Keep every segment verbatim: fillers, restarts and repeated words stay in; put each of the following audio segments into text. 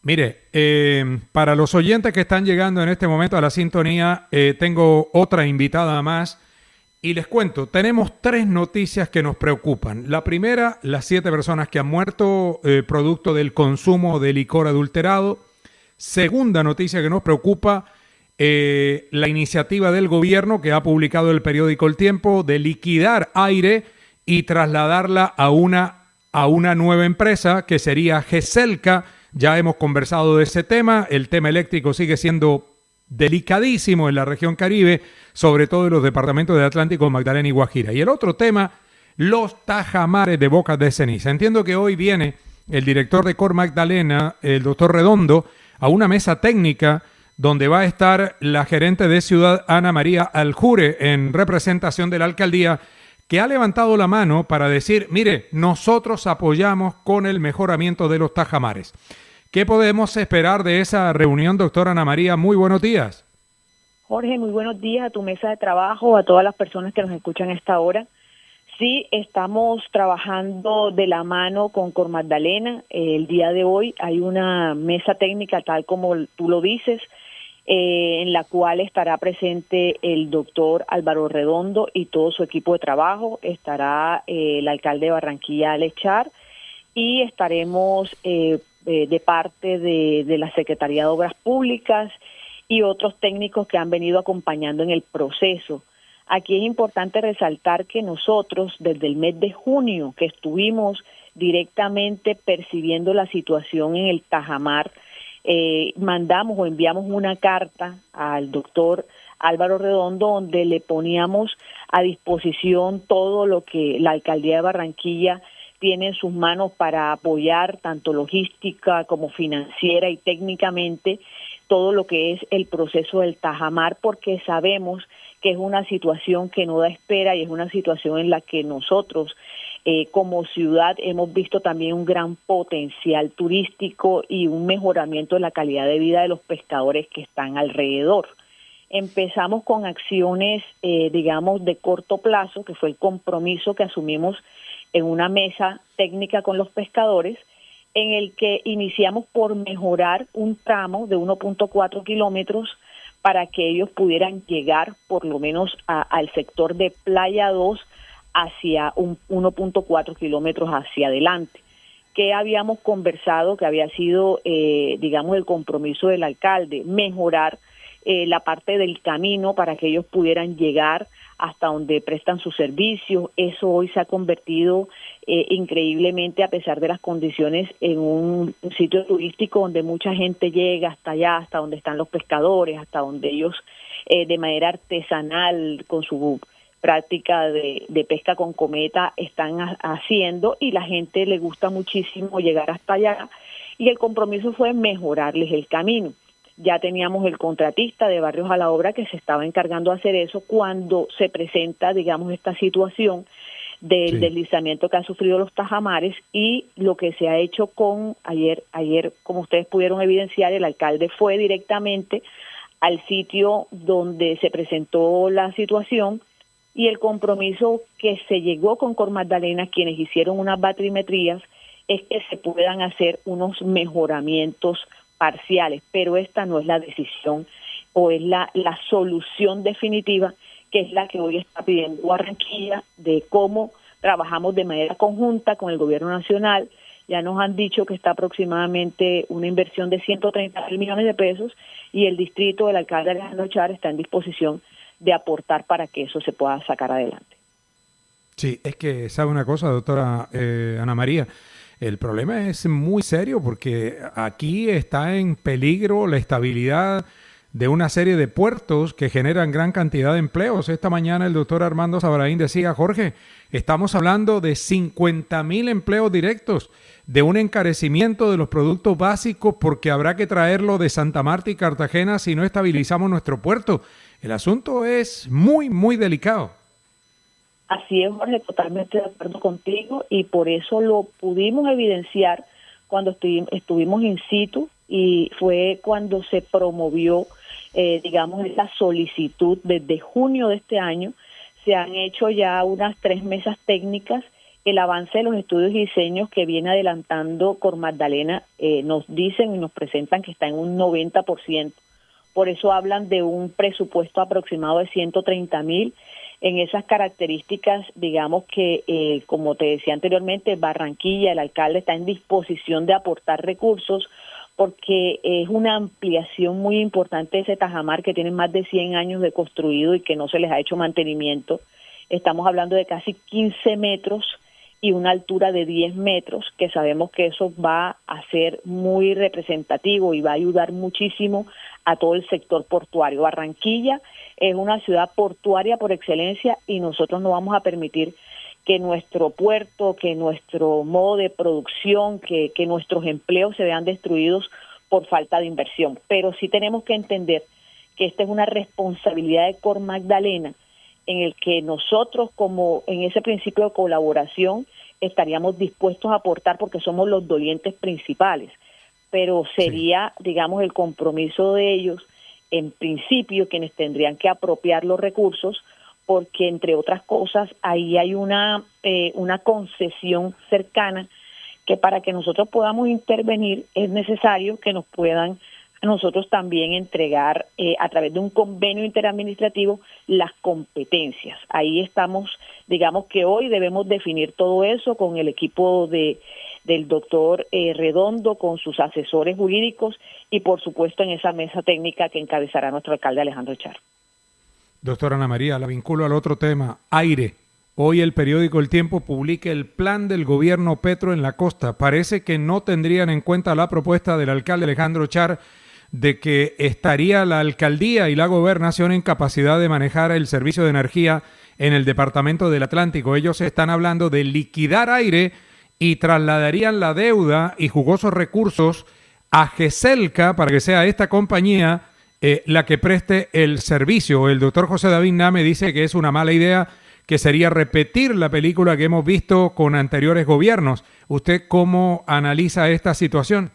Mire, eh, para los oyentes que están llegando en este momento a la sintonía, eh, tengo otra invitada más y les cuento, tenemos tres noticias que nos preocupan. La primera, las siete personas que han muerto eh, producto del consumo de licor adulterado. Segunda noticia que nos preocupa, eh, la iniciativa del gobierno que ha publicado el periódico El Tiempo de liquidar Aire y trasladarla a una, a una nueva empresa que sería GESELCA. Ya hemos conversado de ese tema, el tema eléctrico sigue siendo delicadísimo en la región Caribe, sobre todo en los departamentos de Atlántico, Magdalena y Guajira. Y el otro tema, los tajamares de Bocas de Ceniza. Entiendo que hoy viene el director de Cor Magdalena, el doctor Redondo, a una mesa técnica donde va a estar la gerente de Ciudad, Ana María Aljure, en representación de la alcaldía, que ha levantado la mano para decir, mire, nosotros apoyamos con el mejoramiento de los tajamares. ¿Qué podemos esperar de esa reunión, doctora Ana María? Muy buenos días. Jorge, muy buenos días a tu mesa de trabajo, a todas las personas que nos escuchan a esta hora. Sí, estamos trabajando de la mano con Cor Magdalena. El día de hoy hay una mesa técnica, tal como tú lo dices, Eh, en la cual estará presente el doctor Álvaro Redondo y todo su equipo de trabajo, estará eh, el alcalde de Barranquilla, Alex Char, y estaremos eh, eh, de parte de, de la Secretaría de Obras Públicas y otros técnicos que han venido acompañando en el proceso. Aquí es importante resaltar que nosotros, desde el mes de junio, que estuvimos directamente percibiendo la situación en el Tajamar, Eh, mandamos o enviamos una carta al doctor Álvaro Redondo donde le poníamos a disposición todo lo que la alcaldía de Barranquilla tiene en sus manos para apoyar tanto logística como financiera y técnicamente todo lo que es el proceso del Tajamar, porque sabemos que es una situación que no da espera y es una situación en la que nosotros Eh, como ciudad hemos visto también un gran potencial turístico y un mejoramiento de la calidad de vida de los pescadores que están alrededor. Empezamos con acciones, eh, digamos, de corto plazo, que fue el compromiso que asumimos en una mesa técnica con los pescadores, en el que iniciamos por mejorar un tramo de uno punto cuatro kilómetros para que ellos pudieran llegar por lo menos a, al sector de Playa dos, hacia un uno punto cuatro kilómetros hacia adelante, que habíamos conversado, que había sido, eh, digamos, el compromiso del alcalde, mejorar eh, la parte del camino para que ellos pudieran llegar hasta donde prestan sus servicios. Eso hoy se ha convertido eh, increíblemente, a pesar de las condiciones, en un, un sitio turístico donde mucha gente llega hasta allá, hasta donde están los pescadores, hasta donde ellos eh, de manera artesanal, con su práctica de, de pesca con cometa están ha, haciendo, y la gente le gusta muchísimo llegar hasta allá, y el compromiso fue mejorarles el camino. Ya teníamos el contratista de Barrios a la Obra que se estaba encargando de hacer eso cuando se presenta, digamos, esta situación del sí. deslizamiento que han sufrido los tajamares, y lo que se ha hecho con ayer, ayer, como ustedes pudieron evidenciar, el alcalde fue directamente al sitio donde se presentó la situación, y el compromiso que se llegó con Cor Magdalena, quienes hicieron unas batrimetrías, es que se puedan hacer unos mejoramientos parciales, pero esta no es la decisión o es la, la solución definitiva, que es la que hoy está pidiendo Barranquilla, de cómo trabajamos de manera conjunta con el gobierno nacional. Ya nos han dicho que está aproximadamente una inversión de ciento treinta mil millones de pesos, y el distrito del alcalde Alejandro Char está en disposición de aportar para que eso se pueda sacar adelante. Sí, es que sabe una cosa, doctora eh, Ana María, el problema es muy serio porque aquí está en peligro la estabilidad de una serie de puertos que generan gran cantidad de empleos. Esta mañana el doctor Armando Sabraín decía, Jorge, estamos hablando de cincuenta mil empleos directos, de un encarecimiento de los productos básicos porque habrá que traerlo de Santa Marta y Cartagena si no estabilizamos nuestro puerto. El asunto es muy, muy delicado. Así es, Jorge, totalmente de acuerdo contigo, y por eso lo pudimos evidenciar cuando estuvimos, estuvimos in situ, y fue cuando se promovió, eh, digamos, esa solicitud. Desde junio de este año se han hecho ya unas tres mesas técnicas el avance de los estudios y diseños que viene adelantando Cor Magdalena, eh, nos dicen y nos presentan que está en un noventa por ciento. Por eso hablan de un presupuesto aproximado de ciento treinta mil. En esas características, digamos que, eh, como te decía anteriormente, Barranquilla, el alcalde está en disposición de aportar recursos porque es una ampliación muy importante de ese Tajamar que tiene más de cien años de construido y que no se les ha hecho mantenimiento. Estamos hablando de casi quince metros y una altura de diez metros, que sabemos que eso va a ser muy representativo y va a ayudar muchísimo a todo el sector portuario. Barranquilla es una ciudad portuaria por excelencia y nosotros no vamos a permitir que nuestro puerto, que nuestro modo de producción, que, que nuestros empleos se vean destruidos por falta de inversión. Pero sí tenemos que entender que esta es una responsabilidad de Cor Magdalena, en el que nosotros, como en ese principio de colaboración, estaríamos dispuestos a aportar porque somos los dolientes principales, pero sería, sí, digamos, el compromiso de ellos, en principio, quienes tendrían que apropiar los recursos, porque, entre otras cosas, ahí hay una, eh, una concesión cercana que para que nosotros podamos intervenir es necesario que nos puedan a nosotros también entregar eh, a través de un convenio interadministrativo las competencias. Ahí estamos, digamos que hoy debemos definir todo eso con el equipo de del doctor eh, Redondo, con sus asesores jurídicos y por supuesto en esa mesa técnica que encabezará nuestro alcalde Alejandro Char. Doctora Ana María, la vinculo al otro tema, aire. Hoy el periódico El Tiempo publica el plan del gobierno Petro en la costa. Parece que no tendrían en cuenta la propuesta del alcalde Alejandro Char de que estaría la alcaldía y la gobernación en capacidad de manejar el servicio de energía en el departamento del Atlántico. Ellos están hablando de liquidar aire y trasladarían la deuda y jugosos recursos a GESELCA para que sea esta compañía eh, la que preste el servicio. El doctor José David Name dice que es una mala idea, que sería repetir la película que hemos visto con anteriores gobiernos. ¿Usted cómo analiza esta situación?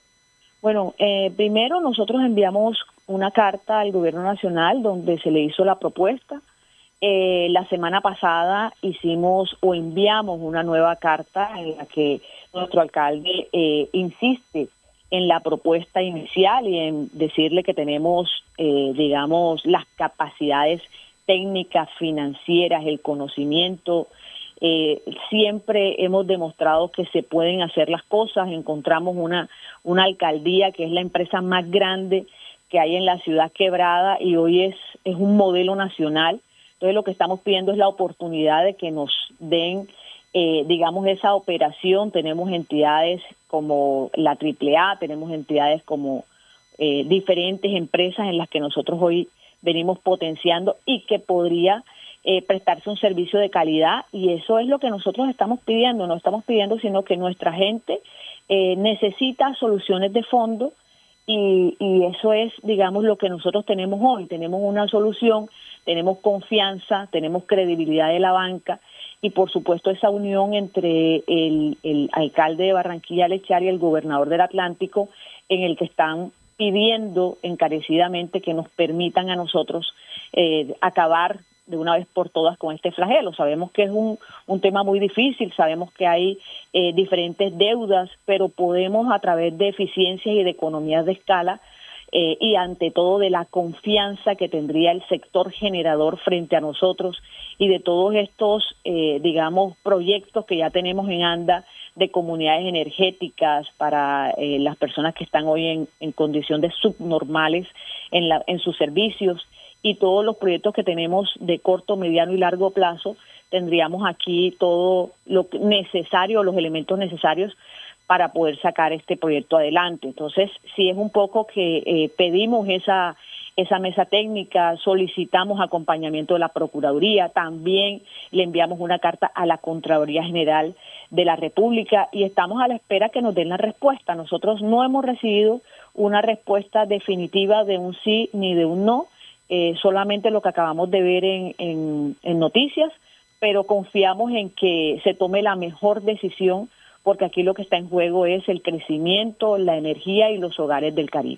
Bueno, eh, primero nosotros enviamos una carta al gobierno nacional donde se le hizo la propuesta. Eh, la semana pasada hicimos o enviamos una nueva carta en la que nuestro alcalde eh, insiste en la propuesta inicial y en decirle que tenemos, eh, digamos, las capacidades técnicas, financieras, el conocimiento. Eh, siempre hemos demostrado que se pueden hacer las cosas. Encontramos una, una alcaldía que es la empresa más grande que hay en la ciudad quebrada y hoy es, es un modelo nacional. Entonces lo que estamos pidiendo es la oportunidad de que nos den, eh, digamos, esa operación. Tenemos entidades como la Triple A, tenemos entidades como eh, diferentes empresas en las que nosotros hoy venimos potenciando y que podría eh, prestarse un servicio de calidad, y eso es lo que nosotros estamos pidiendo. No estamos pidiendo sino que nuestra gente eh, necesita soluciones de fondo y, y eso es, digamos, lo que nosotros tenemos hoy. Tenemos una solución, tenemos confianza, tenemos credibilidad de la banca y por supuesto esa unión entre el, el alcalde de Barranquilla Lechar y el gobernador del Atlántico, en el que están pidiendo encarecidamente que nos permitan a nosotros eh, acabar de una vez por todas con este flagelo. Sabemos que es un, un tema muy difícil, sabemos que hay eh, diferentes deudas, pero podemos a través de eficiencias y de economías de escala eh, y ante todo de la confianza que tendría el sector generador frente a nosotros y de todos estos, eh, digamos, proyectos que ya tenemos en anda de comunidades energéticas para eh, las personas que están hoy en, en condición de subnormales en, la, en sus servicios y todos los proyectos que tenemos de corto, mediano y largo plazo. Tendríamos aquí todo lo necesario, los elementos necesarios para poder sacar este proyecto adelante. Entonces, sí es un poco que eh, pedimos esa esa mesa técnica, solicitamos acompañamiento de la Procuraduría, también le enviamos una carta a la Contraloría General de la República y estamos a la espera que nos den la respuesta. Nosotros no hemos recibido una respuesta definitiva de un sí ni de un no, eh, solamente lo que acabamos de ver en, en, en noticias, pero confiamos en que se tome la mejor decisión porque aquí lo que está en juego es el crecimiento, la energía y los hogares del Caribe.